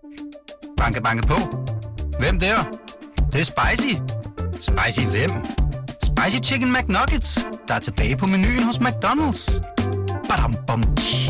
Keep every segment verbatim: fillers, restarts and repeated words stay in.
Banke, banke på. Hvem der? Det, det er spicy. Spicy hvem? Spicy Chicken McNuggets, der er tilbage på menuen hos McDonald's. Badum, bom, tji.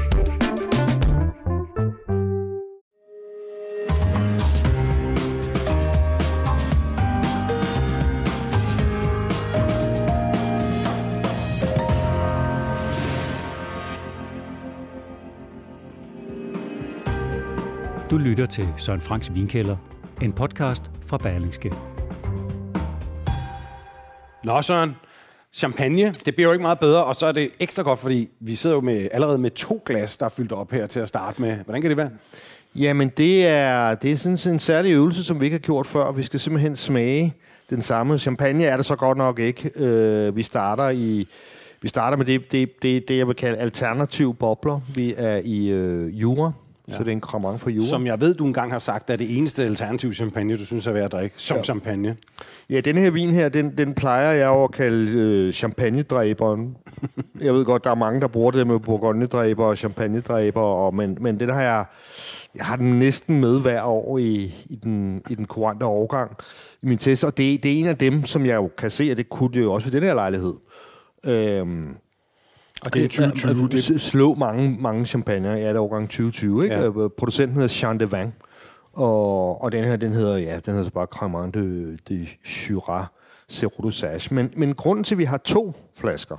Du lytter til Søren Franks Vinkælder, en podcast fra Berlingske. Nå Søren, champagne, det bliver jo ikke meget bedre, og så er det ekstra godt, fordi vi sidder jo med, allerede med to glas, der er fyldt op her til at starte med. Hvordan kan det være? Jamen, det er, det er sådan en særlig øvelse, som vi ikke har gjort før. Vi skal simpelthen smage den samme. Champagne er det så godt nok ikke. Øh, vi starter i... Vi starter med det, det, det, det, jeg vil kalde alternative bobler. Vi er i øh, Jura. Ja. Så det er en Cremant for Jura. Som jeg ved, du engang har sagt, er det eneste alternative champagne, du synes er værd at drikke, som ja. champagne. Ja, den her vin her, den, den plejer jeg jo at kalde øh, champagnedræberen. Jeg ved godt, der er mange, der bruger det med bourgognedræber og champagnedræber, og, men, men den har jeg, jeg har den næsten med hver år i, i den, i den kurante årgang i min test, og det, det er en af dem, som jeg jo kan se, at det kunne det jo også ved den her lejlighed. Øhm, Og det er tyve tyve. Det slå mange, mange champagner. Ja, det er årgang tyve tyve, ikke? Ja. Producenten hedder Jean de Vin. Og, og den her, den hedder, ja, den hedder så bare Cremant de, de Jura Cerro Dosage. Men, men grunden til, at vi har to flasker,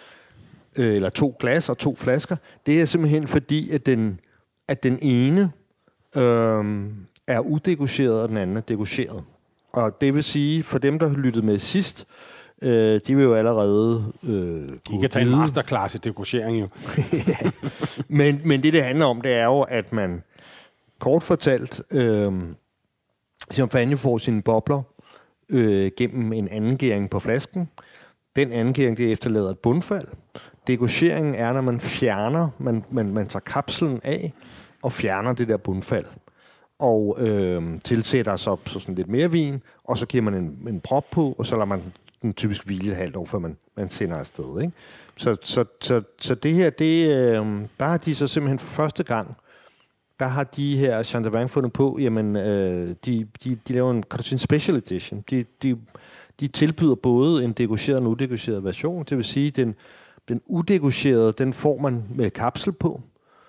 øh, eller to glas og to flasker, det er simpelthen fordi, at den, at den ene øh, er udegorgeret, og den anden er degorgeret. Og det vil sige, for dem, der lyttede med sidst, Øh, de vil jo allerede... Øh, de kan tage en masterclass i degorgering jo. Ja. men, men det, det handler om, det er jo, at man kort fortalt øh, champagne får sine bobler øh, gennem en angæring på flasken. Den angæring, det efterlader et bundfald. Degorgeringen er, når man fjerner, man, man, man tager kapslen af og fjerner det der bundfald. Og øh, tilsætter så, så sådan lidt mere vin, og så giver man en, en prop på, og så lader man den typisk hvile et halvt år, før man, man sender afsted. Ikke? Så, så, så, så det her, det, øh, der har de så simpelthen for første gang, der har de her Jean de Vin fundet på, jamen, øh, de, de, de laver en, kan du sige, en special edition. De, de, de tilbyder både en degorgeret og en udegorgeret version, det vil sige, den, den udegorgerede, den får man med kapsel på,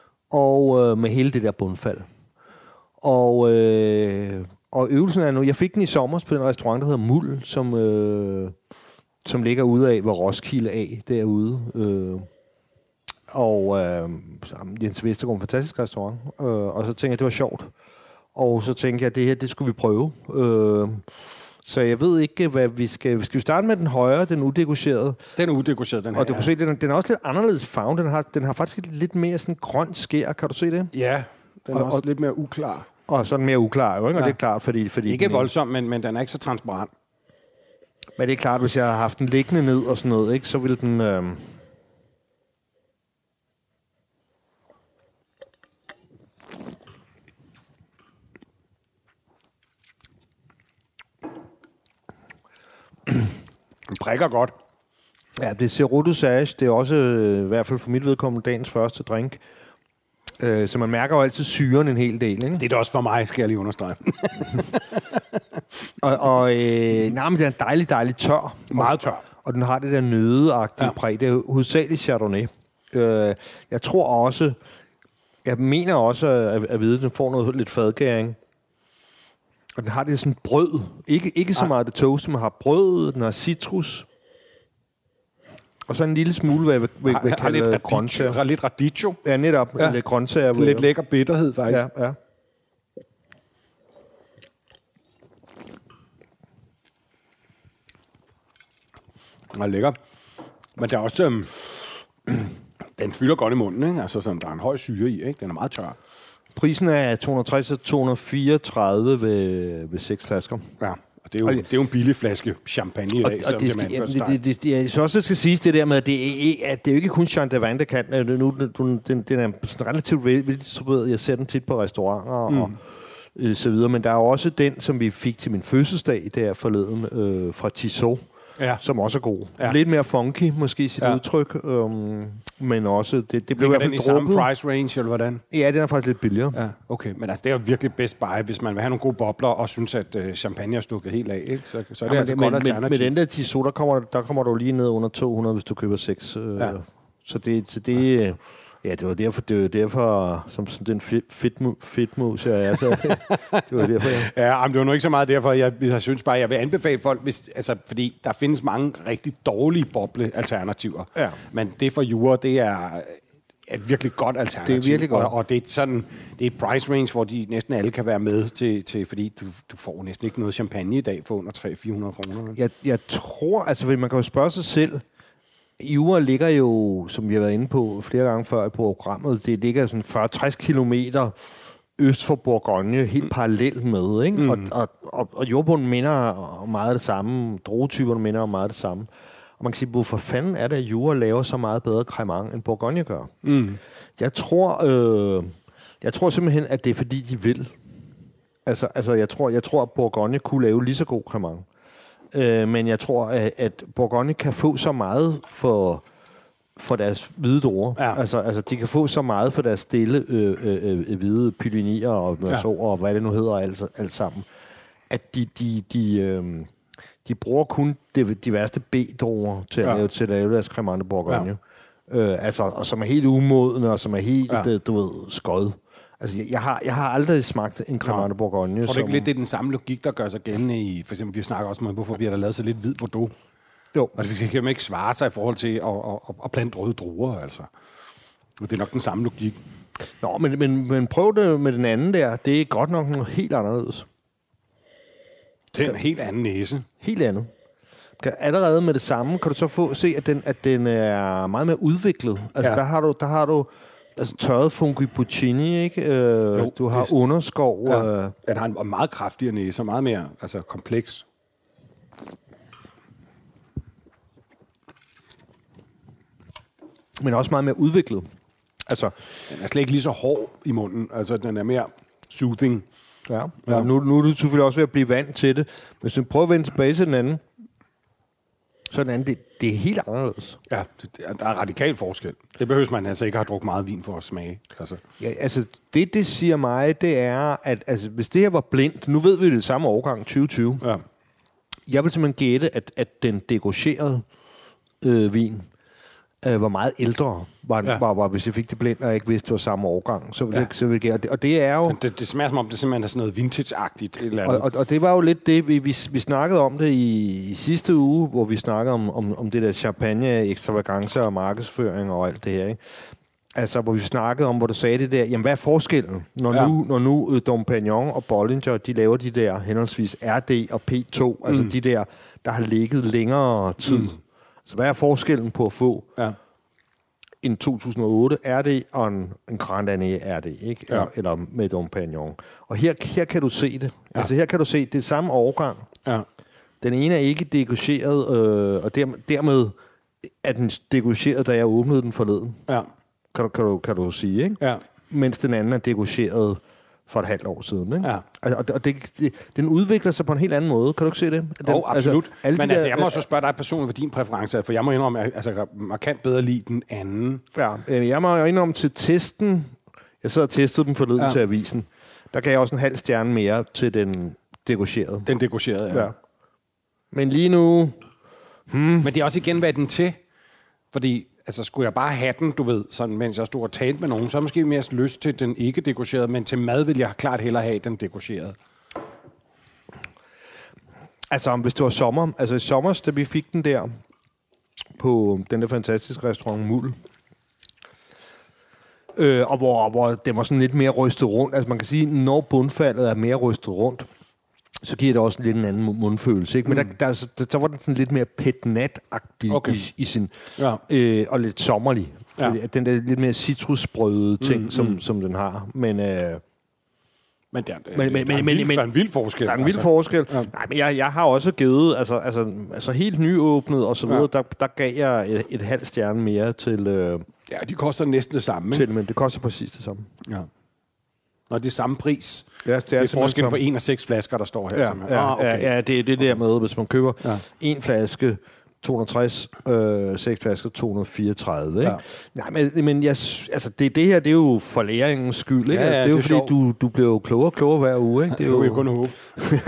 og øh, med hele det der bundfald. Og... Øh, Og øvelsen er nu, jeg fik den i sommer på den restaurant, der hedder Muld, som, øh, som ligger ude af, hvor Roskilde af derude. Øh, og øh, Jens Vestergaard, en fantastisk restaurant. Øh, og så tænkte jeg, det var sjovt. Og så tænkte jeg, at det her, det skulle vi prøve. Øh, så jeg ved ikke, hvad vi skal... Skal vi starte med den højre, den udegorgerede? Den er udegorgeret, den her. Og du kan se, den, den er også lidt anderledes farve. Den har, den har faktisk lidt mere sådan grønt skær. Kan du se det? Ja, den er og, også og, lidt mere uklar. Og sådan mere uklar, jo, ikke? Og ja. Det er klart, fordi... fordi ikke voldsomt, men, men den er ikke så transparent. Men det er klart, hvis jeg har haft den liggende ned og sådan noget, ikke, så vil den... Øh... Den prikker godt. Ja, det er Cerro Dosage. Det er også, øh, i hvert fald for mit vedkommende, dagens første drink. Øh, så man mærker jo altid syren en hel del, ikke? Det er det også for mig, skal jeg lige understrege. og og øh, nej, men den er dejlig, dejlig tør. Meget tør. Og, og den har det der nødeagtige ja. præg. Det er hovedsageligt Chardonnay. Øh, jeg tror også, jeg mener også at, at vide, at den får noget lidt fadgæring. Og den har det sådan brød. Ikke, ikke så meget det toast, men har brød, den har citrus. Og så en lille smule, hvad jeg vil, vil, vil kalde grøntsager. Lidt radicchio. Ja, netop. Ja. Lidt grøntsager. Lidt lækker bitterhed, faktisk. Ja, ja. Den er lækker. Men der er også... Øhm, den fylder godt i munden, ikke? Altså, sådan, der er en høj syre i, ikke? Den er meget tør. Prisen er to hundrede og tres til to hundrede og fireogtredive ved, ved seks flasker. Ja. Det er, jo, det er jo en billig flaske champagne i dag, og, og det, skal, ja, det, det, det, det, så også skal siges det der med, at det er, at det er jo ikke kun Jean de Vin, der kan. Nu, den, den er relativt veldistribueret. Jeg ser den tit på restauranter mm. og øh, så videre. Men der er også den, som vi fik til min fødselsdag der forleden øh, fra Tissot. ja. som også er god. Ja. Lidt mere funky, måske sit ja. udtryk, øhm, men også, det, det blev i hvert fald den i droppet. samme price range, eller hvordan? Ja, den er faktisk lidt billigere. Ja, okay. Men altså, det er jo virkelig best buy, hvis man vil have nogle gode bobler, og synes, at uh, champagne er stukket helt af, ikke? Så, så er det Ja, altså men, godt alternativ. Med den der Tissot, der kommer, der kommer du lige ned under to hundrede, hvis du køber seks. Øh, ja. Så det, så det ja. Ja, det var derfor, det var derfor som, som den fedtmus, jeg er. Så, det var derfor, ja. Ja, men det var nu ikke så meget derfor. Jeg, jeg synes bare, jeg vil anbefale folk, hvis, altså, fordi der findes mange rigtig dårlige boble-alternativer. Ja. Men det for jure, det er et virkelig godt alternativ. Det er virkelig godt. Og, og det er sådan, det er et price range, hvor de næsten alle kan være med til, til fordi du, du får næsten ikke noget champagne i dag for under tre til fire hundrede kroner. Jeg, jeg tror, altså, man kan jo spørge sig selv. Jura ligger jo, som vi har været inde på flere gange før i programmet, det ligger sådan fyrre til tres kilometer øst for Bourgogne, helt mm. parallelt med, ikke? Mm. Og, og, og, og jordbunden minder meget af det samme, druetyperne minder meget af det samme. Og man kan sige, hvorfor fanden er det, at Jura laver så meget bedre cremant, end Bourgogne gør? Mm. Jeg tror, øh, jeg tror simpelthen, at det er fordi, de vil. Altså, altså jeg tror, jeg tror, at Bourgogne kunne lave lige så god cremant. Øh, men jeg tror, at, at Bourgogne kan få så meget for, for deres hvide druer. Ja. Altså, altså, de kan få så meget for deres stille øh, øh, øh, hvide pylinier og mørsoer, ja. og hvad det nu hedder, alt, alt sammen. At de, de, de, øh, de bruger kun de, de værste B-druer til, ja. til at lave deres cremant de Bourgogne. Ja. Øh, altså, og som er helt umodne, og som er helt, ja. du ved, skod. Altså, jeg, jeg, har, jeg har aldrig smagt en cremant de Bourgogne. Tror du som... ikke lidt, det er den samme logik, der gør sig gældende i, for eksempel, vi snakker også om, hvorfor vi har lavet så lidt hvid Bordeaux? Jo. Og det kan man ikke svare sig i forhold til at, at, at, at plante røde druer, altså. Det er nok den samme logik. Nå, men, men, men prøv det med den anden der. Det er godt nok noget helt anderledes. Det er en helt anden næse. Helt andet. Allerede med det samme kan du så få se, at den, at den er meget mere udviklet. Altså, ja. der har du... Der har du altså tørret fungi puccini, ikke? Øh, jo, du har det, underskov. Ja. Øh. Den har en meget kraftigere næse, meget mere altså, kompleks. Men også meget mere udviklet. Altså, den er slet ikke lige så hård i munden. Altså, den er mere soothing. Ja, ja. Nu, nu er du selvfølgelig også ved at blive vant til det. Hvis du prøver at vende tilbage til den anden, så den anden, det, det er helt anderledes. Ja, det, der er radikal forskel. Det behøver man altså ikke have drukket meget vin for at smage. Altså. Ja, altså, det, det siger mig, det er, at altså, hvis det her var blindt, nu ved vi det samme årgang, tyve tyve. Ja. Jeg vil simpelthen gætte, at, at den degocherede øh, vin øh, var meget ældre, var, ja. var, var, hvis jeg fik det blindt, og jeg ikke vidste, det var samme årgang. Så ville ja. jeg, så ville jeg, og det er jo... Det, det smager som om, det simpelthen er sådan noget vintage-agtigt. Eller og, og, og det var jo lidt det, vi, vi, vi snakkede om det i, i sidste uge, hvor vi snakkede om, om, om det der champagne, ekstravagance og markedsføring og alt det her, ikke? Altså, hvor vi snakkede om, hvor du sagde det der, jamen, hvad er forskellen, når ja. nu, når nu uh, Dom Pérignon og Bollinger, de laver de der henholdsvis R D og P to, mm. altså de der, der har ligget længere tid. Mm. Så hvad er forskellen på at få ja. en to tusind og otte R D og en, en Grand Année R D, ikke? Ja. Eller, eller med Dom Pérignon. Og her, her kan du se det. Ja. Altså, her kan du se, det er samme årgang. Ja. Den ene er ikke degaucheret, øh, og dermed, dermed er den degaucheret, da jeg åbnede den forleden. Ja. Kan du, kan, du, kan du sige, ikke? Ja. Mens den anden er degaucheret for et halvt år siden, ikke? Ja. Og, og det, det, den udvikler sig på en helt anden måde. Kan du ikke se det? Den, oh, absolut. Altså, Men de altså, der, jeg må også spørge dig personligt, hvad din præference er, for jeg må indrømme, at altså, markant bedre lide den anden. Ja, jeg må indrømme til testen. Jeg sad og testede dem forleden ja. til avisen. Der gav jeg også en halv stjerne mere til den degaucherede. Den degaucherede, ja. ja. Men lige nu... Hmm. Men det er også igen, hvad er den til? Fordi... Altså, skulle jeg bare have den, du ved, sådan, mens jeg stod og talte med nogen, så er jeg måske mere lyst til den ikke degaucherede, men til mad vil jeg klart hellere have den degaucherede. Altså, hvis det var sommer, altså i sommer, da vi fik den der på den der fantastiske restaurant Muld, øh, og hvor, hvor den var sådan lidt mere rystet rundt, altså man kan sige, når bundfaldet er mere rystet rundt, så giver det også lidt en anden mundfølelse, ikke? Men mm. der, der, der, der var den sådan lidt mere petnat-agtig okay. i, i sin... Ja. Øh, og lidt sommerlig. Ja. Den der lidt mere citrusbrøde ting, mm, som, mm. som den har. Men... Øh, men der, men, men, der, er men, vild, der er en vild forskel. Der er en vild altså. forskel. Ja. Nej, men jeg, jeg har også givet... Altså, altså, altså helt nyåbnet og så videre, ja. der, der gav jeg et, et halvt stjerne mere til... Øh, ja, de koster næsten det samme, til, men det koster præcis det samme. Ja. Når det er samme pris. Ja, det er, det er forskellen på en af seks flasker, der står her. Ja, ja, ah, okay. ja, ja, det er det der med, hvis man køber ja. en flaske to hundrede og tres, øh, seks flasker to hundrede og fireogtredive. Ikke? Ja. Nej, men, men jeg, altså, det, det her, det er jo for læringens skyld. Ikke? Ja, ja, altså, det er jo det er fordi, du, du bliver jo klogere og klogere hver uge. Ikke? Det er jo, jo kun at håbe.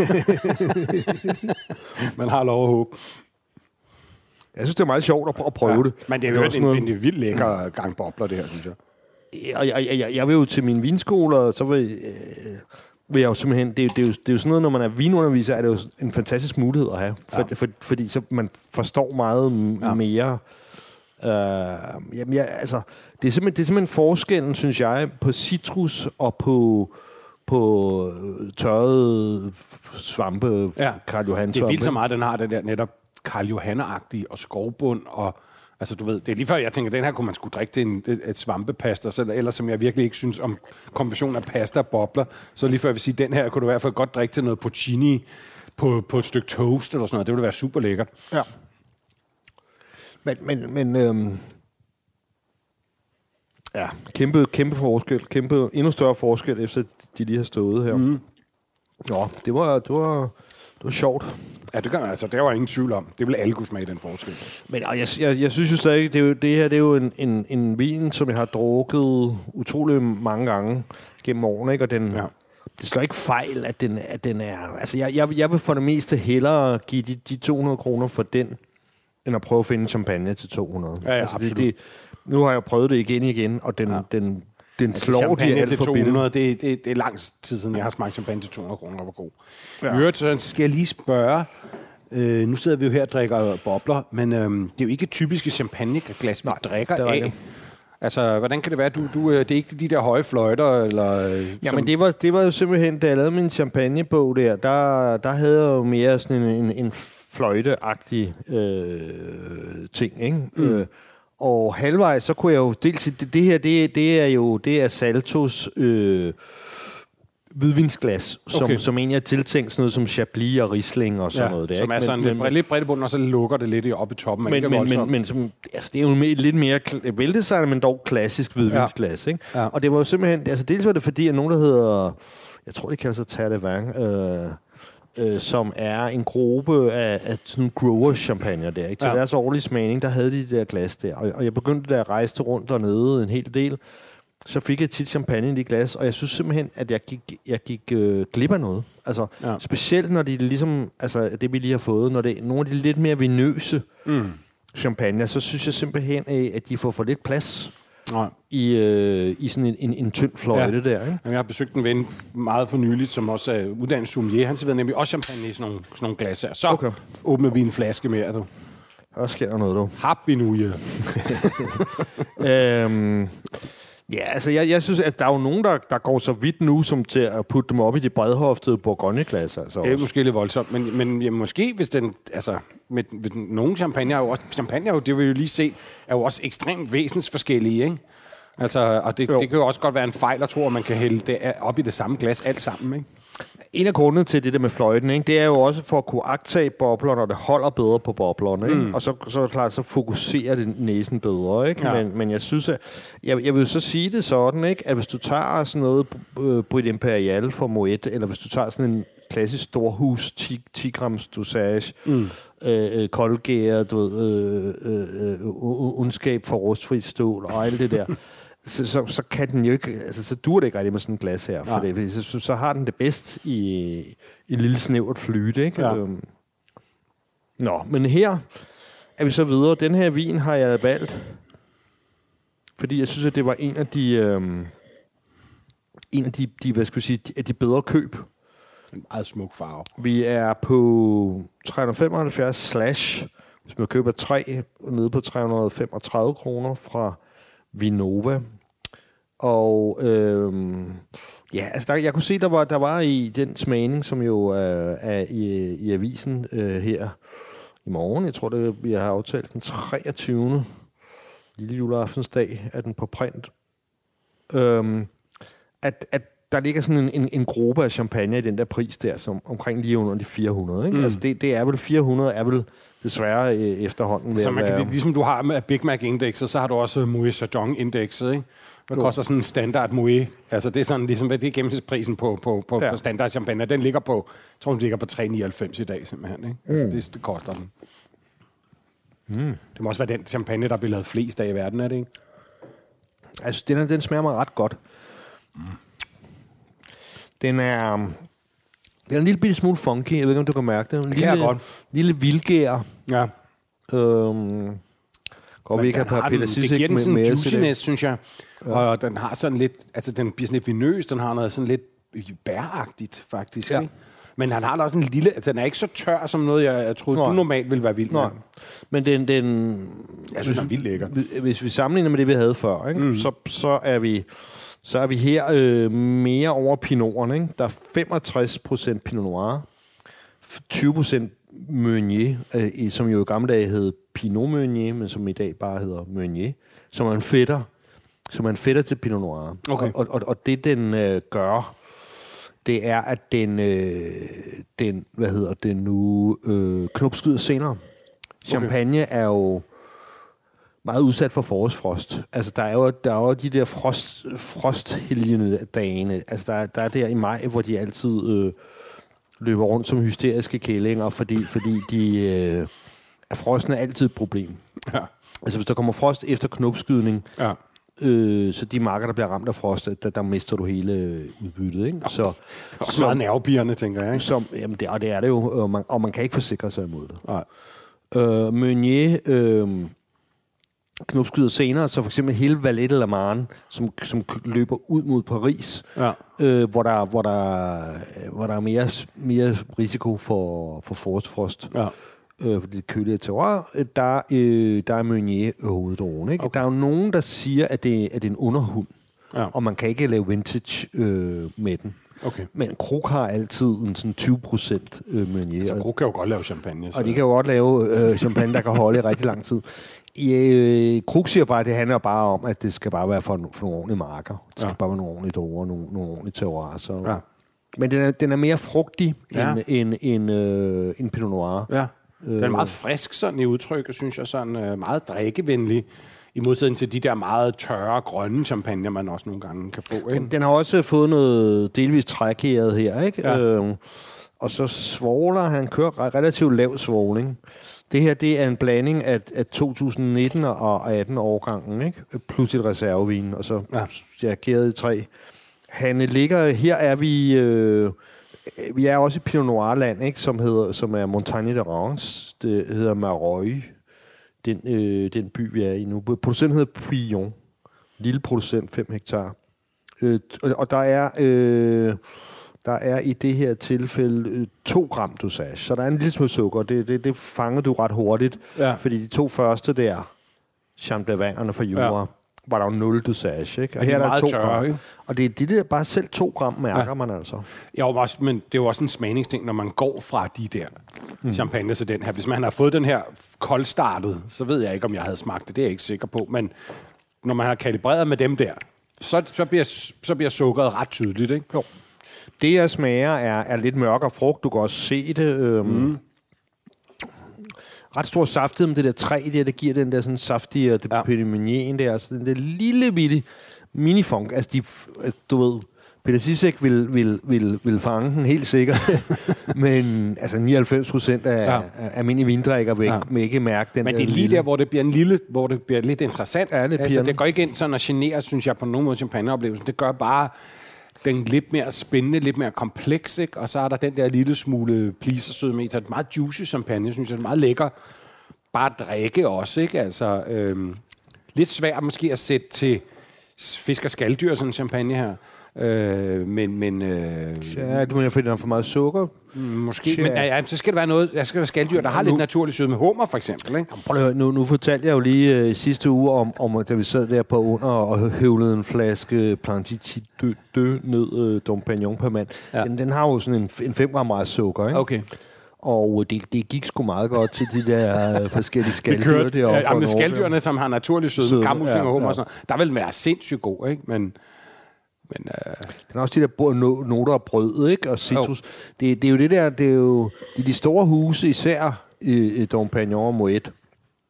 Man har lov at håbe. Jeg synes, det er meget sjovt at, at prøve ja, det. Men det er jo det er en, en, en vildt lækker gang bobler, det her, synes jeg. Og jeg, jeg, jeg, jeg vil jo til mine vinskoler, så vil, øh, vil jeg jo simpelthen... Det, det, er jo, det er jo sådan noget, når man er vinunderviser, er det jo en fantastisk mulighed at have. For, ja. for, fordi så man forstår meget ja. mere. Øh, jamen, jeg, altså, det, er simpelthen, det er simpelthen forskellen, synes jeg, på citrus og på... på tørrede svampe, ja. Karl Johan. Det er vildt så meget, den har den der netop Karl Johan-agtige og skovbund, og altså du ved, det er lige før jeg tænker, den her kunne man skulle drikke til en, et, et svampepasta, så ellers som jeg virkelig ikke synes om kombinationen af pasta og bobler, så lige før jeg vil sige, den her kunne du i hvert fald godt drikke til noget porcini på, på et stykke toast eller sådan noget, det ville være super lækkert. Ja. Men, men, men øhm ja, kæmpe, kæmpe forskel, kæmpe, endnu større forskel, efter de lige har stået her. Mm. Nå, det var, det var, det var sjovt. Ja, det gør altså, det var ingen tvivl om. Det vil alle kunne smage, den forskel. Men jeg, jeg, jeg synes jo stadig, det, er jo, det her det er jo en, en, en vin, som jeg har drukket utrolig mange gange gennem årene, ikke? Og den, ja. det slår ikke fejl, at den, at den er... Altså, jeg, jeg, jeg vil for det meste hellere give de, de to hundrede kroner for den, end at prøve at finde champagne til to hundrede. Ja, ja, altså, absolut. Det, det, nu har jeg prøvet det igen igen, og den, ja. den, den altså, slår de alt for billigt. Det, det, det er lang tid siden, jeg har smagt champagne til to hundrede kroner, der var god. Ja. I øvrigt, så skal jeg lige spørge... Øh, nu sidder vi jo her og drikker bobler, men øh, det er jo ikke typiske champagneglas, vi Nej, drikker af. Det. Altså, hvordan kan det være, du, du det er ikke de der høje fløjter, eller... Ja, som... men det var, det var jo simpelthen, da jeg lavede min champagnebog der, der, der havde jeg jo mere sådan en, en, en fløjteagtig øh, ting, ikke? Mm. Øh, og halvvejs, så kunne jeg jo... Dels, det, det her, det, det er jo det er Saltos... Øh, hvidvinsglas, som, okay. som egentlig er tiltænkt sådan noget som Chablis og Riesling og sådan ja, noget der. Som ikke? er sådan men, lidt, lidt bredt i bunden, og så lukker det lidt op i toppen. Men, men, men, men som, altså, det er jo lidt mere veldesignet, men dog klassisk hvidvinsglas. Ja. Ikke? Ja. Og det var jo simpelthen... Altså, dels var det fordi, at nogen, der hedder... Jeg tror, det kalder sig Terre øh, øh, som er en gruppe af, af sådan grower-champagne der. Ikke? Til ja. deres årlige smagning, der havde de de der glas der. Og, og jeg begyndte der at rejse rundt dernede en hel del. Så fik jeg tit champagne i de glas, og jeg synes simpelthen, at jeg gik, jeg gik øh, glip af noget. Altså, ja. Specielt når de ligesom, altså det vi lige har fået, når det er nogle af de lidt mere vinøse mm. champagne, så synes jeg simpelthen, at de får for lidt plads ja. i, øh, i sådan en, en, en tynd fløjte ja. der. Ikke? Jeg har besøgt en ven meget for nyligt, som også er uddannet sommelier. Han serverede nemlig også champagne i sådan nogle, sådan nogle glas her. Så okay. åbner vi en flaske mere, du. Der sker der noget, du. Happy New Year. øhm... Ja, altså jeg, jeg synes, at der er jo nogen, der, der går så vidt nu, som til at putte dem op i de bredhoftede bourgogne-glas. Altså det er måske lidt voldsomt, men, men ja, måske hvis den, altså, med, med nogle champagne er jo også, champagne er jo, det vil jo lige se, er jo også ekstremt væsensforskellige, ikke? Altså, og det, det kan jo også godt være en fejl at tro, at man kan hælde det op i det samme glas alt sammen, ikke? En af grundene til det der med fløjten, ikke, det er jo også for at kunne agtage bobler, når det holder bedre på boblerne, ikke? Mm. Og så, så, klart, så fokuserer det næsen bedre, ikke? Ja. Men, men jeg synes, at jeg, jeg vil så sige det sådan, ikke, at hvis du tager sådan noget øh, Brut Imperial for Moet, eller hvis du tager sådan en klassisk storhus ti grams dosage, mm. øh, koldgæret, du ved, øh, øh, øh, undskab for rustfri stål og alt det der. Så, så, så kan den jo ikke, altså så duer det ikke rigtig med sådan en glas her, for det, fordi så, så har den det bedst i, i lille snævert flyte, ikke? Ja. Øhm. Nå, men her er vi så videre. Den her vin har jeg valgt, fordi jeg synes, at det var en af de, øhm, en af de, de, hvad skal jeg sige, de, de bedre køb. En meget smuk farve. Vi er på tre hundrede femoghalvfjerds slash, hvis man køber tre, nede på tre hundrede femogtredive kroner fra Vinova. Og øhm, ja, altså der, jeg kunne se, der var, der var i den smagning, som jo øh, er i, i avisen øh, her i morgen. Jeg tror, det, vi har aftalt den treogtyvende lille juleaftensdag, er den på print. Øhm, at, at der ligger sådan en, en, en gruppe af champagne i den der pris der, som omkring lige under de fire hundrede. Ikke? Mm. Altså det, det er vel fire hundrede, er vel desværre øh, efterhånden. Så man kan, det, ligesom du har med Big Mac-indekset, så har du også Moët Chandon-indekset, ikke? Hvad koster sådan en standard Moët? Altså det er sådan ligesom, det er gennemsnitsprisen på, på, på, ja. på standard champagne. Den ligger på, jeg tror den ligger på tre nioghalvfems i dag simpelthen. Ikke? Altså, mm. det, det koster den. Mm. Det må også være den champagne, der bliver lavet flest af i verden, er det ikke? Altså, den, den smager mig ret godt. Mm. Den er... Den er en lille bitte smule funky. Jeg ved ikke, om du kan mærke det. En lille, godt. lille vildgær. Ja. Øhm, går vi ikke have par pille det giver den sådan en juiciness, synes jeg. Ja. Og den har sådan lidt... Altså, den bliver sådan lidt vinøs. Den har noget sådan lidt bæragtigt, faktisk. Ja. Ikke? Men han har da også en lille... Den er ikke så tør som noget, jeg, jeg troede, Nej. du normalt ville være vild med. Men den... den jeg synes, den er vildt lækker. Hvis vi sammenligner med det, vi havde før, ikke? Mm. Så, så er vi... Så er vi her øh, mere over pinoterne. Ikke? Der er femogtres procent Pinot Noir, tyve procent Meunier, øh, som jo i gamle dage hed Pinot Meunier, men som i dag bare hedder Meunier, som er en fætter, som er en fætter til Pinot Noir. Okay. Og, og, og det, den øh, gør, det er, at den, øh, den hvad hedder det nu, øh, knopskyder senere. Champagne okay. er jo meget udsat for forårsfrost. Altså, der er jo, der er jo de der frost, frosthelgende dagene. Altså, der, der er der i maj, hvor de altid øh, løber rundt som hysteriske kællinger, fordi, fordi de, øh, er frosten er altid et problem. Ja. Altså, hvis der kommer frost efter knopskydning, ja. øh, så de marker, der bliver ramt af frost, der, der mister du hele udbyttet, ikke? Så, så, så meget nervepirrende, tænker jeg, ikke? Som, jamen, det, og det er det jo, og man, og man kan ikke forsikre sig imod det. Nej. Øh, Meunier... Øh, knopskyder senere, så for eksempel hele Valais de la Marne, som, som løber ud mod Paris, ja. øh, hvor, der, hvor, der, hvor der er mere, mere risiko for, for forårsfrost. Ja. Øh, for det kølige terroir, der, øh, der er Meunier hoveddrogen. Ikke? Okay. Der er jo nogen, der siger, at det, at det er en underhund, ja. Og man kan ikke lave vintage øh, med den. Okay. Men Krug har altid en sådan tyve procent øh, Meunier. Altså Krug kan jo godt lave champagne. Så. Og de kan jo godt lave øh, champagne, der kan holde i rigtig lang tid. Øh, Krug siger bare, at det handler bare om, at det skal bare være for, for nogle ordentlige marker. Det skal ja. bare være nogle ordentlige druer, nogle, nogle ordentlige terroir. Så. Ja. Men den er, den er mere frugtig ja. end, end, end, øh, end Pinot Noir. Ja. Den er meget frisk sådan i udtrykket, synes jeg. Sådan øh, meget drikkevenlig. I modsætning til de der meget tørre, grønne champagne, man også nogle gange kan få. Ikke? Den, den har også fået noget delvist trækæret her, ikke? Ja. Øh, og så svogler, han kører relativt lav svogling. Det her, det er en blanding af, af to tusind nitten og atten årgangen, ikke? Plus et reservevin, og så ja. Ja, gæret i tre. Han ligger, her er vi, øh, vi er også i Pinot Noir-land, ikke? Som, hedder, som er Montagne de Reims. Det hedder Mareuil, den, øh, den by, vi er i nu. Producenten hedder Puyon. Lille producent, fem hektar. Øh, og, og der er... Øh, Der er i det her tilfælde øh, to gram dosage, så der er en lille smule sukker. Det, det, det fanger du ret hurtigt, ja. Fordi de to første der, Champ-de-Vingerne fra Jura, ja. Var der jo nul dosage, ikke? Og her er der to tørre, gram. Ikke? Og det er de der, bare selv to gram mærker ja. Man altså. Ja, også, men det er jo også en smagningsting, når man går fra de der mm. champagne til den her. Hvis man har fået den her koldstartet, så ved jeg ikke, om jeg havde smagt det. Det er jeg ikke sikker på. Men når man har kalibreret med dem der, så, så, bliver, så bliver sukkeret ret tydeligt, ikke? Jo. Det, jeg smager, er, er lidt mørkere frugt. Du kan også se det. Øhm, mm. Ret stor saftighed med det der træ der, der giver den der sådan saftige og det ja. Petit Meunier der. Så den der lille bitte minifunk. Altså, de, du ved, Peter Sisek vil, vil, vil, vil fange den helt sikkert. Men altså nioghalvfems procent af, ja. Af almindelige vindrikker vil, ja. Vil ikke mærke den. Men det er lige lille. Der, hvor det bliver en lille, hvor det bliver lidt interessant. Ja, det, altså, det går ikke ind sådan at genere, synes jeg, på nogen måde champagneoplevelsen. Det gør bare den lidt mere spændende, lidt mere kompleks, ikke? Og så er der den der lille smule pleasersød med. Så det er meget juicy champagne, synes jeg. Det er meget lækker. Bare at drikke også, ikke? Altså, øhm, lidt svært måske at sætte til fisk og skalddyr, sådan en champagne her. Øh, men, men øh, ja, du mener, fordi der er for meget sukker? Måske, ja. Men ja, så skal det være noget, der skal være skalddyr, der har nu, lidt naturligt sødme. Hummer, for eksempel, ikke? Prøv at høre, nu, nu fortalte jeg jo lige øh, sidste uge om, om, da vi sad der på under og høvlede en flaske Planty de de ned øh, Dom Pignon per mand. Ja. Den, den har jo sådan en, en fem gram meget sukker, ikke? Okay. Og det, det gik sgu meget godt til de der øh, forskellige skalddyr derovre. Ja, men skaldyrene, som har naturligt sødme, kammusling og hummer ja, ja. Og sådan noget, der vil være sindssygt god, ikke? Men Men, øh... den er også de der noter af brød, ikke? Og citrus. Oh. Det, det er jo det der, det er jo det er de store huse, især i, i Dom Pignon og Moet,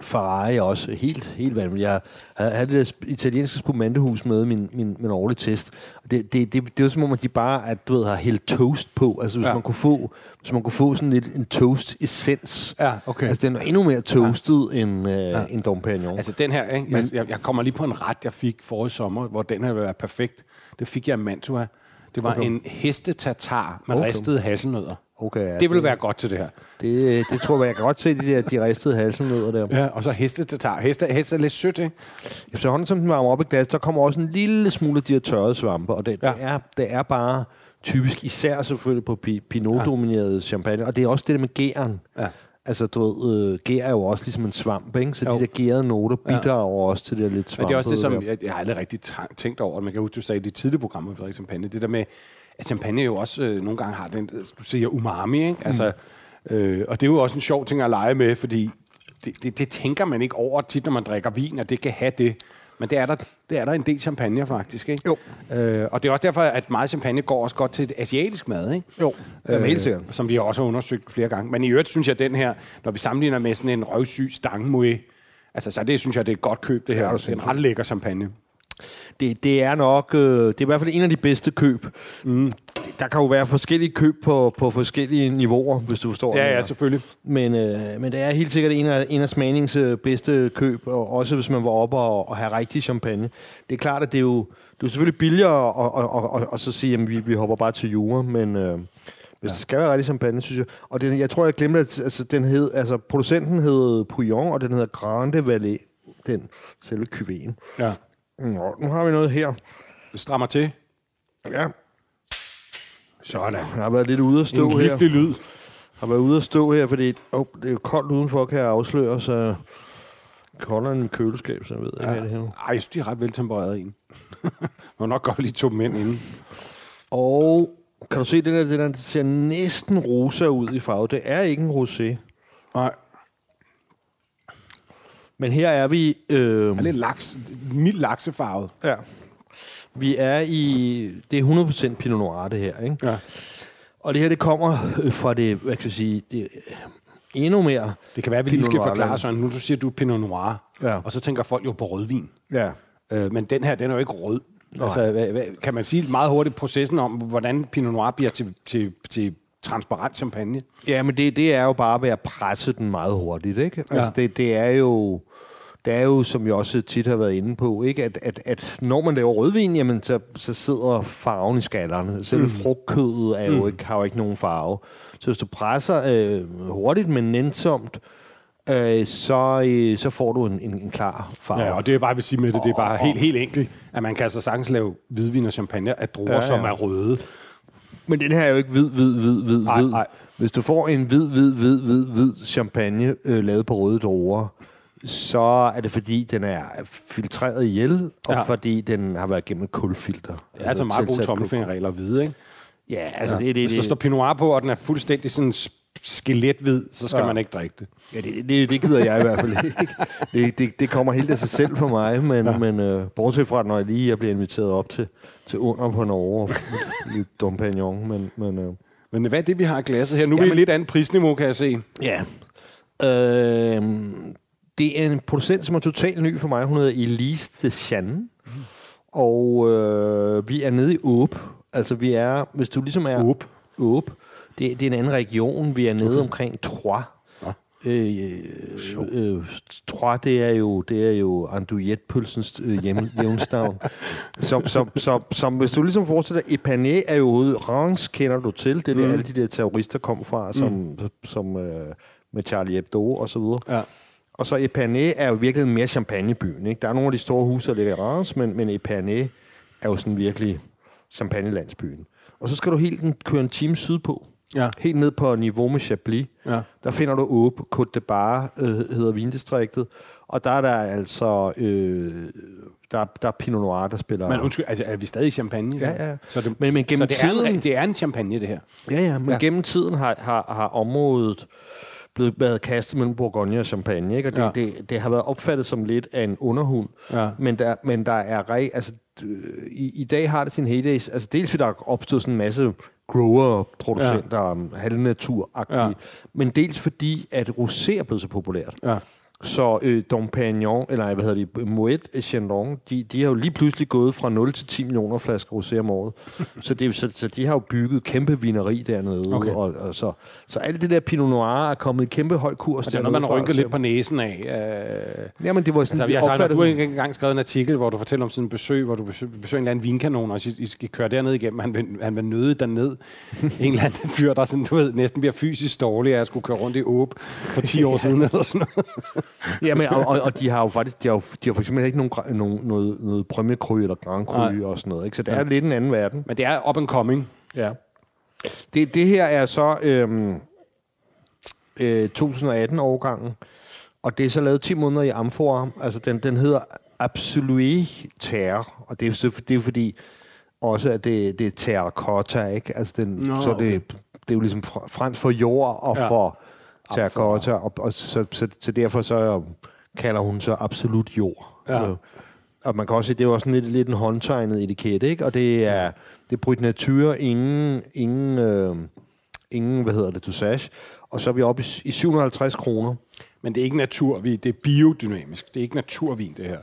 Ferrari er også helt, helt vanvittigt. Jeg havde det der italienske spumantehus med min, min, min årlige test. Det, det, det, det er jo som om, at de bare at, du ved, har hældt toast på. Altså, hvis, ja. man kunne få, hvis man kunne få sådan lidt en toast-essens. Ja, okay. Altså, den er endnu mere toastet ja. end øh, ja. en Dom Perignon. Altså, den her, ikke? Men, jeg, jeg kommer lige på en ret, jeg fik forrige sommer, hvor den her ville være perfekt. Det fik jeg i Mantua. Det var okay. en hestetatar med okay. ristede hasselnødder. Okay, ja, det ville det, være godt til det her. Det, det tror jeg, jeg kan godt se, de, der, de ristede hasselnødder der. Ja, og så hestetatar. Heste, heste er lidt sødt, ikke? Efterhånden, som den varmer op i glas, der kommer også en lille smule af de her tørrede svampe, og det, ja. det, er, det er bare typisk, især selvfølgelig på Pinot-domineret ja. champagne, og det er også det der med gæren. Ja. Altså, du ved, øh, gær er jo også ligesom en svamp, ikke? Så jo. de der gærede noter bidrager ja. også til det lidt svampe. Men det er også det, som jeg, jeg har aldrig rigtig tænkt over. Man kan huske, du sagde i de tidlige programmer for champagne. Det der med, at champagne jo også øh, nogle gange har den, du siger umami, ikke? Altså, mm. øh, og det er jo også en sjov ting at lege med, fordi det, det, det tænker man ikke over tit, når man drikker vin, at det kan have det. Men det er der, det er der en del champagne faktisk, ikke? Jo. Øh, og det er også derfor, at meget champagne går også godt til et asiatisk mad, ikke? Jo, øh, helt sikkert. Som vi også har undersøgt flere gange. Men i øvrigt synes jeg, at den her, når vi sammenligner med sådan en røvsyg stangmoe, altså så det synes jeg, det er et godt køb, det her. Det er en ret lækker champagne. Det, det er nok, øh, det er i hvert fald en af de bedste køb. Mm. Der kan jo være forskellige køb på, på forskellige niveauer, hvis du forstår. Ja, ja, selvfølgelig. Men, øh, men det er helt sikkert en af, en af Smanings bedste køb, og også hvis man var oppe og, og have rigtig champagne. Det er klart, at det er jo, det er selvfølgelig billigere at og, og, og, og så sige, at vi, vi hopper bare til jura, men øh, hvis ja. det skal være rigtig champagne, synes jeg. Og den, jeg tror, jeg glemte, at altså, den hed, altså, producenten hed Pouillon, og den hedder Grande Vallée, den selve cuveen. Ja. Nå, nu har vi noget her. Det strammer til. Ja. Sådan. Jeg har været lidt ude at stå her. En livlig lyd. Jeg har været ude at stå her, fordi oh, det er jo koldt udenfor, kan jeg afsløre, så kolder en køleskab, så jeg ved ja. ikke, hvad det her. Ej, jeg synes, de er ret veltempererede en. Man må nok godt lige to dem ind inden. Og kan du se, den der, den der ser næsten rosa ud i farve. Det er ikke en rosé. Nej. Men her er vi... Øh, er lidt laks, mild laksefarvet. Ja. Vi er i... Det er hundrede procent Pinot Noir, det her, ikke? Ja. Og det her, det kommer fra det, hvad kan jeg sige, det endnu mere... Det kan være, at vi lige skal forklare sådan. Nu du siger du Pinot Noir, ja. og så tænker folk jo på rødvin. Ja. Øh, men den her, den er jo ikke rød. Nej. Altså, hvad, hvad, kan man sige meget hurtigt processen om, hvordan Pinot Noir bliver til, til, til transparent champagne? Ja, men det, det er jo bare ved at presse den meget hurtigt, ikke? Ja. Altså, det, det er jo... Det er jo, som jeg også tit har været inde på, ikke? At, at, at når man laver rødvin, jamen, så, så sidder farven i skallerne. Selv mm. frugtkødet er jo mm. ikke, har jo ikke nogen farve. Så hvis du presser øh, hurtigt, men nænsomt, øh, så, øh, så får du en, en, en klar farve. Ja, og det er bare, jeg vil sige med det, det er bare helt, helt enkelt, at man kan altså sagtens lave hvidvin og champagne af druer, ja, ja. som er røde. Men den her er jo ikke hvid, hvid, hvid, hvid, nej, hvid. Nej. Hvis du får en hvid, hvid, hvid, hvid, hvid champagne øh, lavet på røde druer, så er det fordi, den er filtreret ihjel, og ja. fordi den har været gennem et kulfilter. Det er altså meget gode tommelfingerregler at vide, ikke? Ja, altså ja. det er det. Hvis der står Pinot Noir på, og den er fuldstændig sådan skelethvid, så skal ja. man ikke drikke det. Ja, det, det, det gider jeg i hvert fald ikke. Det, det, det kommer helt af sig selv for mig, men, ja. men uh, bortset fra, når jeg lige jeg bliver inviteret op til, til under på Norge, lidt Dom Perignon, men... Men, uh, men hvad er det, vi har i glasset her? Nu er vi lidt andet prisniveau, kan jeg se. Ja. Øh... Det er en producent, som er totalt ny for mig. Hun hedder Elise Deschanne. Mm. Og øh, vi er nede i Aube. Altså vi er, hvis du ligesom er... Aube. Aube. Det, det er en anden region. Vi er nede okay. omkring Troyes. Ja. Øh, øh, Troyes, det er jo, det er jo andouilletpølsens øh, hjem, hjemstavn. som, som, som, som, hvis du ligesom forestiller dig, Epernay er jo Reims, kender du til. Det er mm. det, alle de der terrorister kom fra, som, mm. som øh, med Charlie Hebdo og så videre. Ja. Og så Epernay er jo virkelig mere champagnebyen, ikke? Der er nogle af de store huse, der ligger i Reims, men, men Epernay er jo sådan virkelig champagnelandsbyen. Og så skal du helt køre en time sydpå. Ja. Helt ned på niveau med Chablis. Ja. Der finder du Aube, Côte de Bar, øh, hedder vindistriktet. Og der er der altså... Øh, der, der er Pinot Noir, der spiller... Men undskyld, altså er vi stadig i champagne? Ja, ja. Så det, men, men gennem så det, tiden, er en, det er en champagne, det her? Ja, ja, men ja. gennem tiden har, har, har området... blevet været kastet mellem Bourgogne og Champagne, ikke? Og det, ja. det, det har været opfattet som lidt af en underhund, ja. men, der, men der er re, altså, i, i dag har det sin heydays, altså dels fordi der er opstået sådan en masse grower-producenter, ja. halvnaturagtige, ja. men dels fordi, at rosé er blevet så populært. Ja. Så øh, Dom Pérignon, eller hvad hedder det, Moet Chandon, de, de har jo lige pludselig gået fra nul til ti millioner flasker rosé om året. så, det, så, så de har jo bygget kæmpe vineri dernede. Okay. Og, og så, så alt det der Pinot Noir er kommet i kæmpe høj kurs. Og det er noget, man rynker lidt på næsen af. Øh, Jamen, det var sådan, altså, de jeg har opfattede... du har ikke engang skrevet en artikel, hvor du fortæller om sådan en besøg, hvor du besøger, besøger en eller anden vinkanon, og I, I skal køre derned igennem. Han vil, han vil nøde derned. En eller anden fyr, der sådan, du ved, næsten bliver fysisk dårlig af at skulle køre rundt i åb for ti år siden eller sådan noget. Jamen, og, og, og de har jo faktisk, de har, de har for eksempel ikke nogen, nogen, noget, noget Premier Cru eller Grand Cru og sådan noget, ikke? Så det er ja. lidt en anden verden. Men det er up and coming. Ja. Det, det her er så øhm, øh, to tusind og atten-årgangen, og det er så lavet ti måneder i amfora. Altså, den, den hedder Absolue Terre, og det er, så, det er fordi også, at det, det er terracotta, ikke? Altså, den, Nå, så okay. det, det er jo ligesom fransk for jord og ja. for terracotta, og, og så, så, så derfor så kalder hun så absolut jord. Ja. Øh, og man kan også se, det er jo også lidt, lidt en håndtegnet etikette, ikke? Og det er, det er Brut Nature, ingen, ingen, øh, ingen, hvad hedder det, dosage. Og så er vi oppe i, i syv hundrede og halvtreds kroner. Men det er ikke naturvin, det er biodynamisk. Det er ikke naturvin, det her.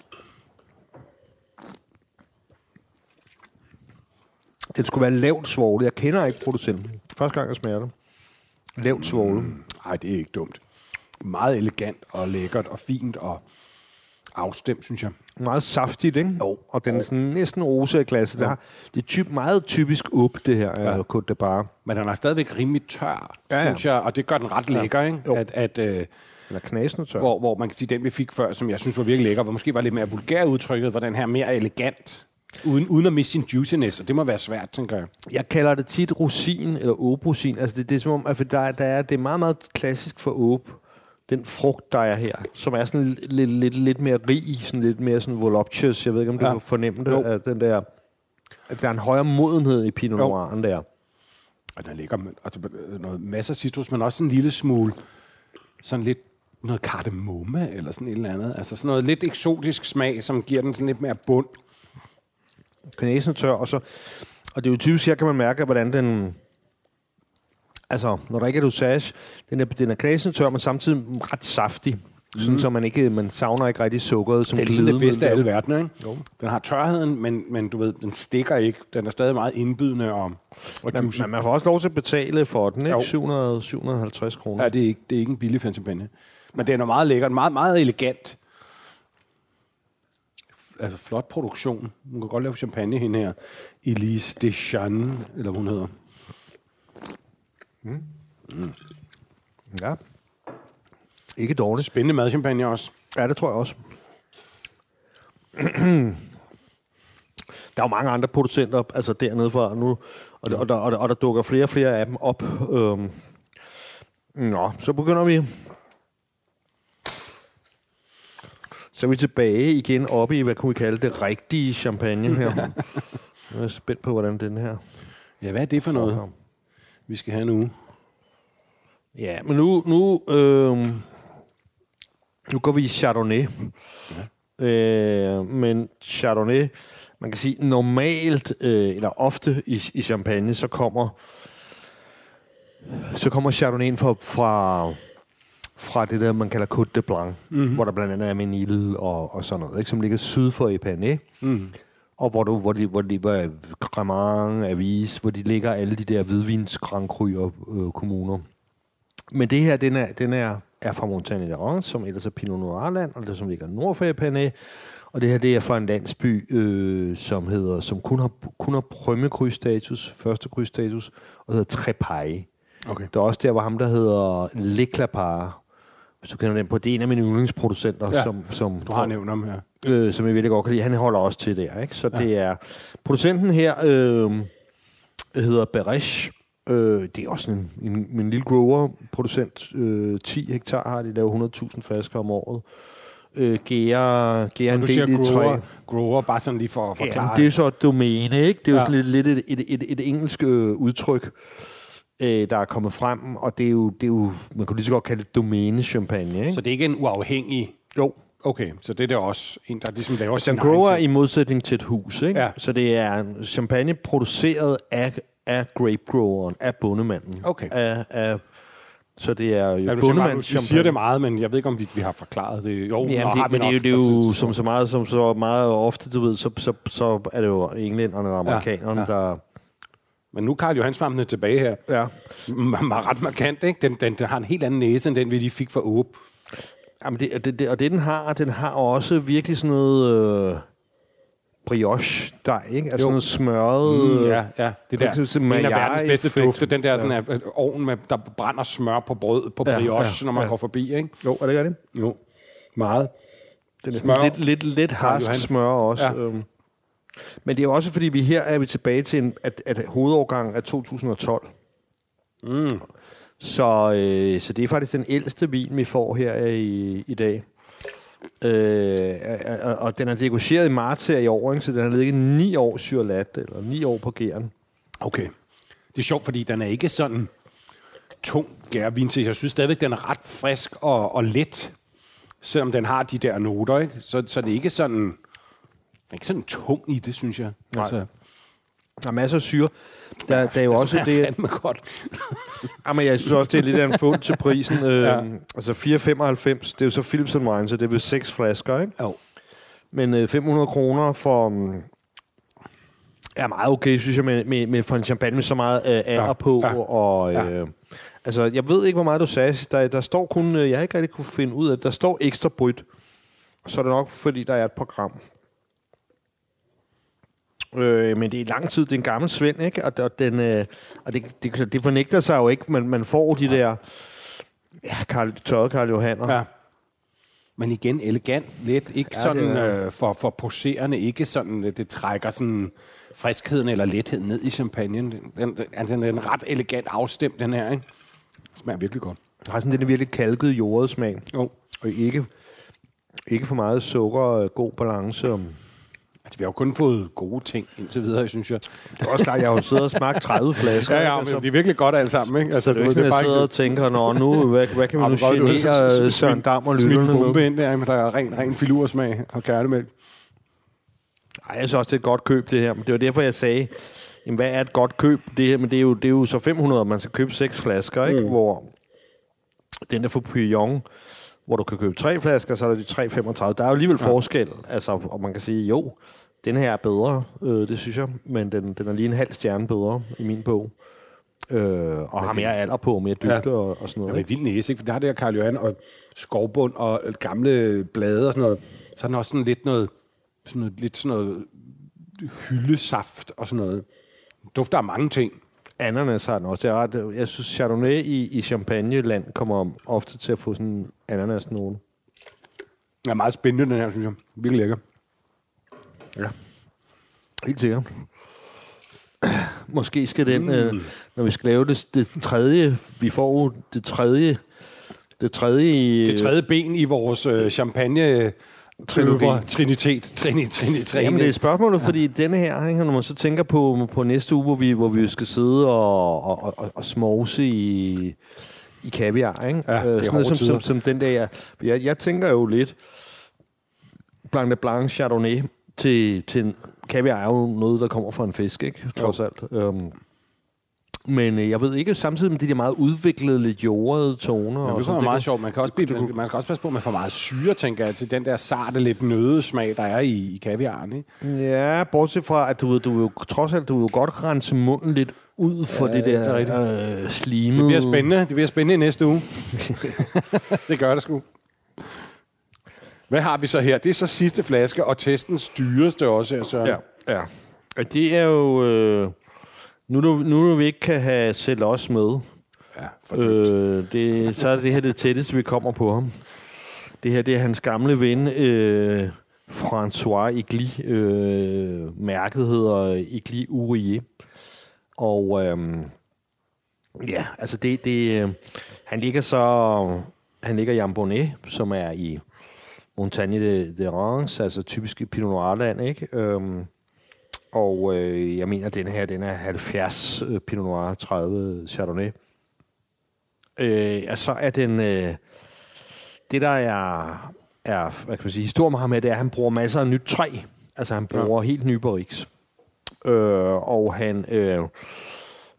Det skulle være lavt svovlet. Jeg kender ikke producenten. Første gang, jeg smager det. Lavt svovlet. Nej, mm, det er ikke dumt. Meget elegant og lækkert og fint og afstemt, synes jeg. Meget saftigt, ikke? Jo. Og den er sådan næsten rosa i glasset. Ja. Det er typ, meget typisk up, det her, ja. Côte de Bar. Men den er stadigvæk rimelig tør, ja, ja. synes jeg, og det gør den ret lækker, ja. ikke? At, at, øh, den er knasende tør. Hvor, hvor man kan sige, den vi fik før, som jeg synes var virkelig lækker, hvor måske var lidt mere vulgær udtrykket, var den her mere elegant, uden, uden at miste sin juiciness, og det må være svært, tænker jeg. Jeg kalder det tit rosin, eller åbrosin. Altså, det, det er som om, at der, der er, det er meget, meget klassisk for åb. Den frugt, der er her, som er sådan lidt, lidt, lidt mere rig, sådan lidt mere sådan voluptuous. Jeg ved ikke, om du ja. kan fornemme det, at den der, at der er en højere modenhed i Pinot Noiren der. Og der ligger altså, noget masser af citrus, men også en lille smule sådan lidt noget kardemomme eller sådan et eller andet. Altså sådan noget lidt eksotisk smag, som giver den sådan lidt mere bund. Knæsen tør, og så og det er jo typisk, her kan man mærke, hvordan den altså, når der ikke er dosage, den er, den er knæsen tør, men samtidig ret saftig. Mm. Sådan, så man ikke, man savner ikke rigtig sukkeret som glidemiddel. Det er det bedste af alle verdener, ikke? Jo. Den har tørheden, men, men du ved, den stikker ikke. Den er stadig meget indbydende og, og juicy. Man, man får også lov til at betale for den, ikke? syv hundrede til syv hundrede og halvtreds kroner. Ja, det er ikke, det er ikke en billig champagne. Men den er meget lækker, meget, meget elegant. Altså, flot produktion. Hun kan godt lave champagne hende her. Elise Deschanne, eller hvad hun hedder. Mm. Mm. Ja. Ikke dårligt. Spændende madchampagne også. Ja, det tror jeg også. Der er jo mange andre producenter, altså dernede fra nu, og, der, og, der, og, der, og der dukker flere og flere af dem op. Øhm. Nå, så begynder vi. Så er vi tilbage igen oppe i, hvad kunne vi kalde det, rigtige champagne her. Jeg er spændt på, hvordan den her... Ja, hvad er det for noget, vi skal have nu? Ja, men nu... nu øh, Nu går vi i Chardonnay. Ja. Øh, men Chardonnay, man kan sige, normalt, øh, eller ofte i, i champagne, så kommer så kommer Chardonnayen fra, fra, fra det der, man kalder Côte de Blanc, mm-hmm. hvor der blandt andet er Menil og, og sådan noget, ikke, som ligger syd for Epernay. Mm. Og hvor, du, hvor de, hvor de hvor Cremant, Avis, hvor de ligger alle de der hvidvins Grand Cru øh, kommuner. Men det her, den er, den er er fra Montagne d'Arance, som ellers er Pinot Noir-land, og det som ligger nord for Epernay. Og det her, det er fra en landsby, øh, som hedder, som kun har, kun har Premier Cru-status, første Cru-status, og hedder Trepaille. Okay. Det er også der, hvor ham, der hedder Le Clapart, hvis du kender den på, det er en af mine yndlingsproducenter, ja, som, som... du har nævnt ham her. Øh, som jeg virkelig godt kan lide. Han holder også til der, ikke? Så ja. Det er... Producenten her øh, hedder Berish. Øh, det er også en, en, en lille grower-producent. Øh, ti hektar har de, laver hundrede tusind flasker om året. Øh, gærer, gærer en del i træ. Grower, bare sådan lige for at forklare. Ja, det er så et domæne, ikke? Det er ja. jo lidt, lidt et, et, et, et engelsk øh, udtryk, øh, der er kommet frem, og det er jo, det er jo man kan lige så godt kalde det domæne-champagne, ikke? Så det er ikke en uafhængig... Jo. Okay, så det er der også en, der ligesom laver sin egen ting. Grower i modsætning til et hus, ikke? Ja. Så det er en champagne produceret af af grape groweren, af bondemanden, okay. af, af Så det er jo ja, bundemands Vi siger det meget, men jeg ved ikke, om vi, vi har forklaret det. Jo, ja, det, det, men det, er jo, det er jo som så meget, som så meget ofte, du ved, så, så, så er det jo englænderne og amerikanerne, ja, ja. der... Men nu er Karl Johan-svampen tilbage her. Ja. Meget ret markant, ikke? Den, den, den har en helt anden næse, end den, vi lige fik fra Åbe. Jamen, det, det, det, og det, den har, den har også virkelig sådan noget... Øh, brioche dej, ikke? Altså jo. Noget smørret... Mm, ja, ja. Det der. En af verdens bedste dufte. Den der sådan ja. ovn, med, der brænder smør på brød, på ja, brioche, ja, når man ja. går forbi, ikke? Jo, er det ikke det? Jo. Meget. Det er smør. Lidt, lidt, lidt harsk smør også. Ja. Øhm. Men det er jo også, fordi vi her er vi tilbage til, en, at, at hovedårgangen er to tusind og tolv. Mm. Så, øh, så det er faktisk den ældste vin, vi får her i, i dag. Øh, og, og den er negocieret i marts her i år, ikke? Så den har ligget ni år syrlat, eller ni år på gæren. Okay. Det er sjovt, fordi den er ikke sådan tung gærvin til. Jeg synes stadigvæk, den er ret frisk og, og let, selvom den har de der noter, ikke? Så, så det er ikke sådan, den er ikke sådan tung i det, synes jeg. Nej. Altså, der er masser af syre. Der, ja, der er jo også det... Det er godt. Jamen, jeg synes også, det er lidt af en fund til prisen. Ja. Øhm, altså fire komma femoghalvfems, det er jo så Philips and Wine, så det er vel seks flasker, ikke? Jo. Men øh, fem hundrede kroner for... Um, er meget okay, synes jeg, med, med, med for en champagne med så meget øh, alder ja. på. Ja. Og, øh, ja. Altså, jeg ved ikke, hvor meget du sagde. Der, der står kun... Øh, jeg har ikke rigtig kunne finde ud af det. Der står ekstra bryt. Så er det nok, fordi der er et program. Øh, men det er lang tid, det er en gammel svend, ikke? Og, og, den, øh, og det, det, det fornægter sig jo ikke, men man får de der ja, Karl, tørrede Karl Johanner. Ja. Men igen, elegant, lidt, ikke ja, sådan øh, for, for poserende, ikke sådan, det trækker sådan friskheden eller letheden ned i champagnen. Den, den, altså, den er en ret elegant afstemt, den her, ikke? Det smager virkelig godt. Det har sådan den virkelig kalket jordet smag. Jo. Og ikke, ikke for meget sukker, god balance. Altså, vi har jo kun fået gode ting indtil videre, synes jeg. Det er også klart, jeg har jo siddet og smagt tredive flasker. Ja, ja, men altså, det er virkelig godt alle sammen, ikke? Altså, det er jo ikke sådan, jeg sidder og tænker, nå, nu, hvad, hvad kan vi nu genere Søren Dam og lytterne med? Smid ind der, men der er ren, ren filursmag og kærnemælk. Ej, jeg synes også, det er et godt køb, det her. Men det var derfor, jeg sagde, jamen, hvad er et godt køb? Det her, men det er jo, det er jo så fem hundrede, man skal købe seks flasker, ikke? Mm. Hvor den der for Pyong, hvor du kan købe tre flasker, så er der de tre femogtredive. Der er jo alligevel ja. forskel, altså, og man kan sige, jo, den her er bedre, øh, det synes jeg, men den, den er lige en halv stjerne bedre i min bog. Øh, og men har mere alder på, mere dybde ja. og, og sådan noget. Ja, men vild næse, ikke? For der har det her Karl Johan og skovbund og gamle blade og sådan noget. Så er den også sådan lidt noget, sådan noget, lidt sådan noget hyldesaft og sådan noget. Dufter af mange ting. Ananas har den også. Jeg, ret, jeg synes, Chardonnay i, i Champagne-land kommer ofte til at få sådan ananas nogen. Det er meget spændende, den her, synes jeg. Virkelig lækker. Ja. Helt sikkert. Måske skal den, mm. øh, når vi skal lave det, det tredje, vi får det tredje, det tredje... Det tredje ben i vores øh, champagne... Trilogi. Trinitet. Trini, trini, trini. Jamen, det er spørgsmålet, ja. fordi denne her, ikke, når man så tænker på, på næste uge, hvor vi, hvor vi skal sidde og, og, og, og småse i, i kaviar, ikke? Ja, det er sådan noget, som, som, som den der... Jeg, jeg tænker jo lidt... Blanc de Blanc Chardonnay til, til kaviar er jo noget, der kommer fra en fisk, ikke? Trods jo. alt. Um, men jeg ved ikke, samtidig med de der meget udviklede, lidt jordede toner. Ja, det er meget sjovt. Man kan også blive, man skal også passe på med for meget syre, tænker jeg, til den der sarte, lidt nødesmag, der er i, i kaviaren, ikke? Ja, bortset fra, at du, du jo, trods alt, du vil godt rense munden lidt ud for ja, det der det øh, slimede. Det bliver spændende. Det bliver spændende i næste uge. Det gør det sgu. Hvad har vi så her? Det er så sidste flaske, og testens dyreste også her, Søren. Ja, ja. Og det er jo... Øh, nu, nu, nu vi ikke kan have selv os med, ja, øh, det, så er det her det tætteste, vi kommer på ham. Det her, det er hans gamle ven, øh, François Igli. Øh, mærket hedder Igli Ourier. Og øh, ja, altså det... det øh, han ligger så... Han ligger i Ambonnet, som er i... Montagne de, de Reims, altså typisk Pinot Noir-land, ikke? Øhm, og øh, jeg mener, at den her, den er halvfjerds øh, Pinot Noir, tredive Chardonnay. Øh, og så er den... Øh, det, der er, er hvad kan man sige, historie med ham her, det er, at han bruger masser af nyt træ. Altså, han bruger ja. helt nye barriques. Øh, og han... Øh,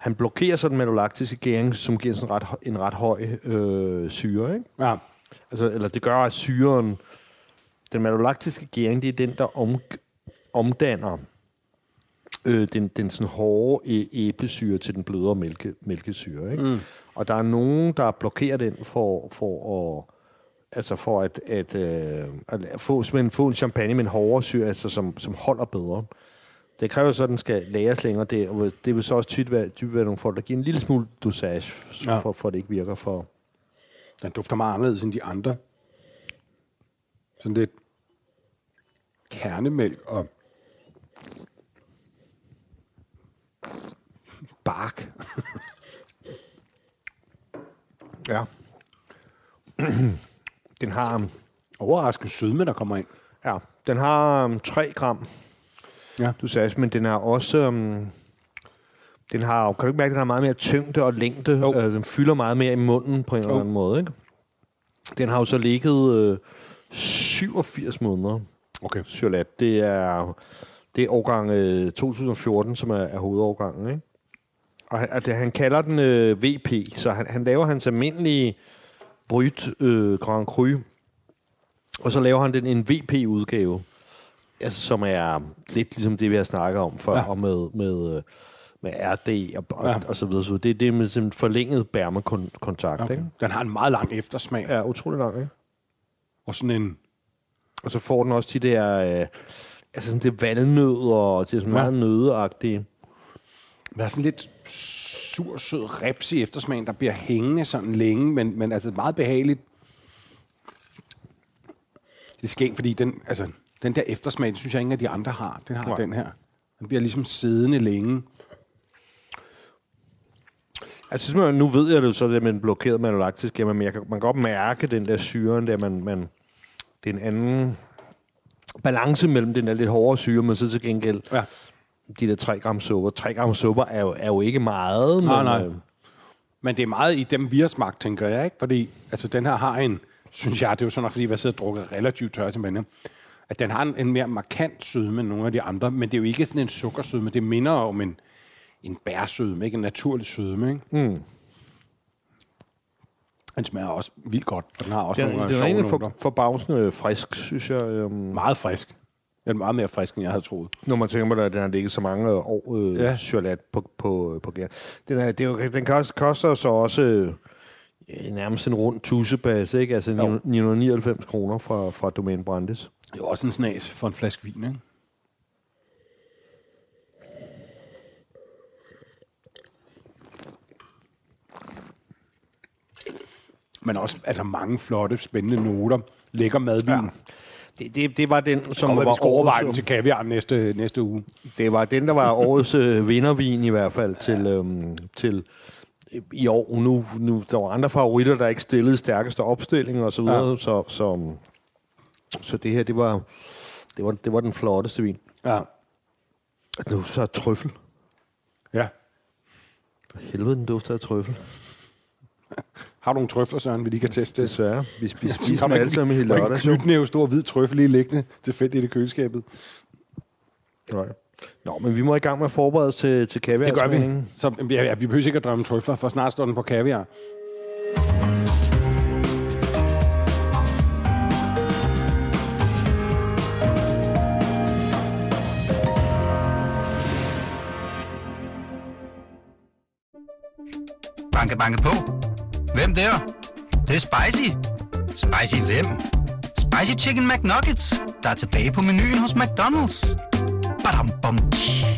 han blokerer så den malolaktiske gæring, som giver sådan ret, en ret høj øh, syre, ikke? Ja. Altså, eller det gør, at syren... Den malolaktiske gæring, det er den, der om, omdanner øh, den, den sådan hårde æ- æblesyre til den blødere mælke, mælkesyre, ikke? Mm. Og der er nogen, der blokerer den for, for at... Altså for at, at, øh, at få, få en champagne med en hårdere syre, altså som, som holder bedre. Det kræver så, at den skal lagres længere. Det, det vil så også typisk være, typisk være nogle folk, der giver en lille smule dosage, ja. for, for at det ikke virker for... Den dufter meget anderledes end de andre. Sådan lidt kernemælk og bark. Ja. Den har... Overraskende sødme, der kommer ind. Ja, den har um, tre gram. Ja. Du sagde, men den er også... Um, den har... Kan du ikke mærke, at den har meget mere tyngde og længde? Oh. Uh, den fylder meget mere i munden på en oh. eller anden måde, ikke? Den har jo så ligget øh, syvogfirs måneder. Okay. Surlat. Det er, det er årgang øh, to tusind og fjorten, som er, er hovedårgangen, ikke? Og han, det, han kalder den øh, V P, så han, han laver hans almindelige Brut øh, Grand Cru, og så laver han den en V P-udgave, altså, som er lidt ligesom det, vi har snakket om før, ja. og med... med med R D og, og, ja. og så videre. Så det, det er med sådan forlænget bærmekontakt, Okay. ikke? Den har en meget lang eftersmag. Ja, utrolig lang, ikke? Og sådan en... Og så får den også de der... Øh, altså sådan det valnød, og det er sådan ja. meget nødeagtige. Der er sådan lidt sur, sød reps i eftersmagen, der bliver hængende sådan længe, men, men altså meget behageligt. Det er skægt, fordi den, altså, den der eftersmag, det synes jeg ingen af de andre har. Den har ja. den her. Den bliver ligesom siddende længe. Altså, nu ved jeg det så, det med en blokeret malolaktisk, men jeg kan, man kan godt mærke den der syren, der man, man, det er en anden balance mellem den der lidt hårdere syre, men så til gengæld ja. de der tre gram sukker. tre gram sukker er jo, er jo ikke meget. Nej, men, nej. Øh, men det er meget i dem, vi har smagt, tænker jeg, ikke? Fordi altså, den her har en, synes jeg, det er jo sådan nok, fordi vi har siddet og drukket relativt tør til mænd, at den har en, en mere markant sødme end nogle af de andre, men det er jo ikke sådan en sukkersødme, det minder om en, en bærsødme, ikke? En naturlig sødme, ikke? Mm. Den smager også vildt godt, og den har også den, nogle den sjove er egentlig noter. for, forbavsende frisk, synes jeg. Um, Meget frisk. Den er meget mere frisk, end jeg havde troet. Når man tænker på, at den har ligget så mange år øh, ja. Surlat på, på, på gær. Den, er, det er jo, den koster, koster så også øh, nærmest en rund tussebase, ikke? Altså ni hundrede nioghalvfems kroner fra, fra Domæne Brandes. Det er jo også en snas for en flaske vin, ikke? Men også altså mange flotte, spændende noter. Lækker madvin. Ja. Det, det, det var den, som var var overvejen til kaviar næste, næste uge. Det var den, der var årets øh, vindervin i hvert fald til, øhm, til i år. Nu, nu, der var andre favoritter, der ikke stillede stærkeste opstilling og så videre. Ja. Så, så, så det her, det var, det var, det var den flotteste vin. Ja. Nu så trøffel. Ja. For helvede, den dufter af trøffel. Har du nogle trøfler, Søren, vi lige kan teste? Desværre. Vi spiser dem alle sammen i lørdag. Der er en knytnæve stor hvid trøffel lige liggende tilfældigt i køleskabet. Nej. Nå, men vi må i gang med at forberede os til, til kaviar. Det gør vi. Så ja, ja, vi behøver ikke at drømme trøfler, for snart står den på kaviar. Banke, banke på. Hvem der? Det, det er spicy. Spicy hvem? Spicy Chicken McNuggets, der er tilbage på menuen hos McDonald's. Badum, bom, tji.